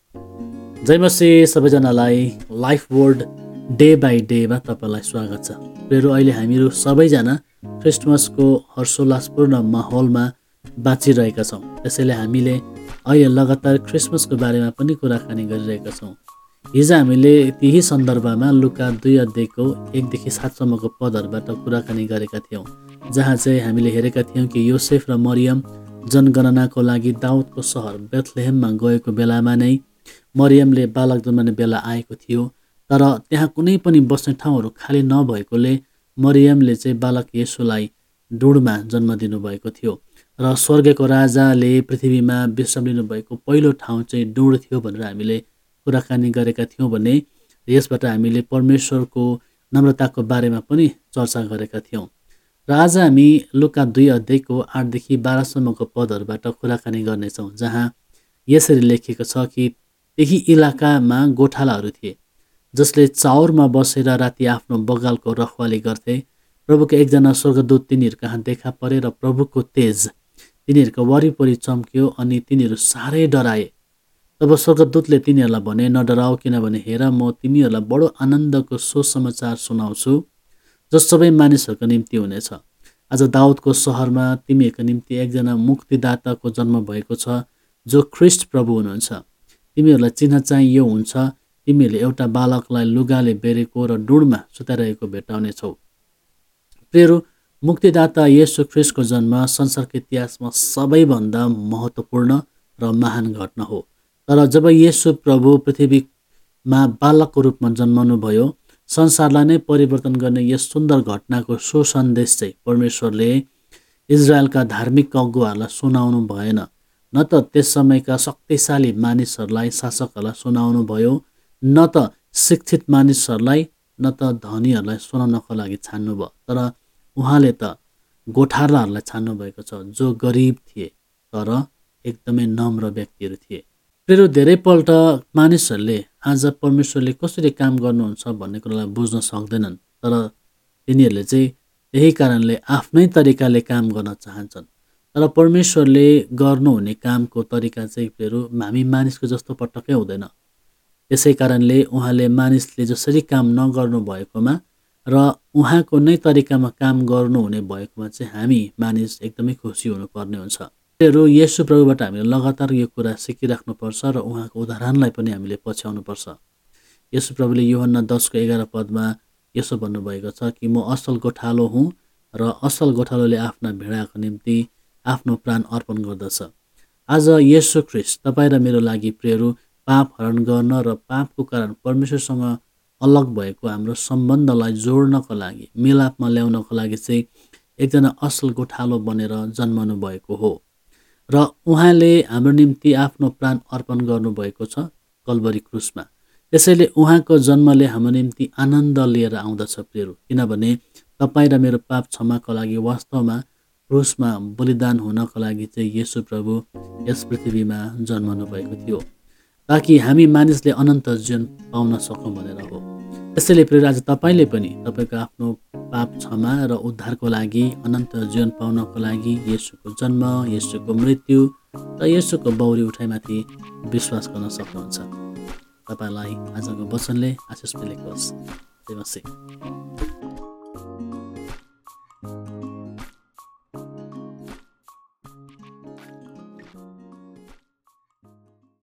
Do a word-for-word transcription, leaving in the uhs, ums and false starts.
जय मसीह सबैजनालाई life word day by डेमा तपाईँलाई स्वागत छ। प्रियहरू, अहिले हामीहरू सबैजना क्रिसमसको हर्षोल्लासपूर्ण माहौलमा बाँचिरहेका छौँ। त्यसैले हामीले अहिले लगातार क्रिसमसको बारेमा पनि कुराकानी गरिरहेका छौँ। हिजो हामीले त्यही सन्दर्भमा लुका दुई अध्यायको एकदेखि सातसम्मको पदहरूबाट कुराकानी गरेका थियौँ, जहाँ चाहिँ हामीले हेरेका थियौँ कि योसेफ र मरियम जनगणनाको लागि दाउदको सहर बेथलेहेममा गएको बेलामा नै मरियमले बालक जन्मने बेला आएको थियो। तर त्यहाँ कुनै पनि बस्ने ठाउँहरू खाली नभएकोले मरियमले चाहिँ बालक येशूलाई डुँडमा जन्म दिनुभएको थियो र स्वर्गको राजाले पृथ्वीमा विश्राम लिनुभएको पहिलो ठाउँ चाहिँ डुँड थियो भनेर हामीले कुराकानी गरेका थियौँ भने यसबाट हामीले परमेश्वरको नम्रताको बारेमा पनि चर्चा गरेका थियौँ। र आज हामी लुका दुई अध्यायको आठदेखि बाह्रसम्मको पदहरूबाट कुराकानी गर्नेछौँ, जहाँ यसरी लेखिएको छ कि त्यही इलाकामा गोठालाहरू थिए जसले चाउरमा बसेर राति आफ्नो बगालको रखवाली गर्थे। प्रभुको एकजना स्वर्गदूत तिनीहरू कहाँ देखा परे र प्रभुको तेज तिनीहरूको वरिपरि चम्क्यो अनि तिनीहरू साह्रै डराए। तब स्वर्गदूतले तिनीहरूलाई भने, नडराओ, किनभने हेर, म तिमीहरूलाई बडो आनन्दको सुसमाचार सुनाउँछु जो सबै मानिसहरूको निम्ति हुनेछ। आज दाउदको सहरमा तिमीहरूको निम्ति एकजना मुक्तिदाताको जन्म भएको छ जो ख्रिस्ट प्रभु हुनुहुन्छ। तिमीहरूलाई चिन्ह चाहिँ यो हुन्छ, तिमीहरूले एउटा बालकलाई लुगाले बेरेको र डुँडमा सुताइरहेको भेटाउनेछौ। प्रियहरू, मुक्तिदाता येशू ख्रिस्टको जन्म संसारको इतिहासमा सबैभन्दा महत्त्वपूर्ण र महान घटना हो। तर जब येशू प्रभु पृथ्वीमा बालकको रूपमा जन्मनु भयो, संसारलाई नै परिवर्तन गर्ने यस सुन्दर घटनाको सुसन्देश चाहिँ परमेश्वरले इजरायलका धार्मिक अगुवाहरूलाई सुनाउनु भएन, न त त्यस समयका शक्तिशाली मानिसहरूलाई, शासकहरूलाई सुनाउनु भयो, न त शिक्षित मानिसहरूलाई, न त धनीहरूलाई सुनाउनको लागि छान्नुभयो। तर उहाँले त गोठालाहरूलाई छान्नु भएको छ जो गरिब थिए तर एकदमै नम्र व्यक्तिहरू थिए। फेरि धेरैपल्ट मानिसहरूले आज परमेश्वरले कसरी काम गर्नुहुन्छ भन्ने कुरालाई बुझ्न सक्दैनन्, तर तिनीहरूले चाहिँ त्यही कारणले आफ्नै तरिकाले काम गर्न चाहन्छन्। तर परमेश्वरले गर्नुहुने कामको तरिका चाहिँ फेरि हामी मानिसको जस्तो पटक्कै हुँदैन। त्यसै कारणले उहाँले मानिसले जसरी काम नगर्नु भएकोमा र उहाँको नै तरिकामा काम गर्नुहुने भएकोमा चाहिँ हामी मानिस एकदमै खुसी हुनुपर्ने हुन्छ। फेरि येशू प्रभुबाट हामीले लगातार यो कुरा सिकिराख्नुपर्छ र उहाँको उदाहरणलाई पनि हामीले पछ्याउनुपर्छ। येशू प्रभुले यूहन्ना दसको एघार पदमा यसो भन्नुभएको छ कि म असल गोठालो हुँ र असल गोठालोले आफ्ना भेडाको निम्ति आफ्नो प्राण अर्पण गर्दछ। आज येशू ख्रिस्ट तपाईँ र मेरो लागि प्रियहरू पाप हरण गर्न र पापको कारण परमेश्वरसँग अलग भएको हाम्रो सम्बन्धलाई जोड्नको लागि, मिलापमा ल्याउनको लागि चाहिँ एकजना असल गोठालो बनेर जन्मनु भएको हो र उहाँले हाम्रो निम्ति आफ्नो प्राण अर्पण गर्नुभएको छ कल्भरी क्रुसमा। त्यसैले उहाँको जन्मले हाम्रो निम्ति आनन्द लिएर आउँदछ प्रियहरू, किनभने तपाईँ र मेरो पाप क्षमाको लागि वास्तवमा क्रुसमा बलिदान हुनको लागि चाहिँ येशू प्रभु यस पृथ्वीमा जन्मनु भएको थियो ताकि हामी मानिसले अनन्त जीवन पाउन सकौँ भनेर हो। त्यसैले प्रिय आज तपाईँले पनि तपाईँको आफ्नो पाप क्षमा र उद्धारको लागि, अनन्त जीवन पाउनको लागि येशूको जन्म, येशूको मृत्यु र येशूको बौरी उठाइमाथि विश्वास गर्न सक्नुहुन्छ। तपाईँलाई आजको वचनले आशिष मिलेको होस्। जय मसीह।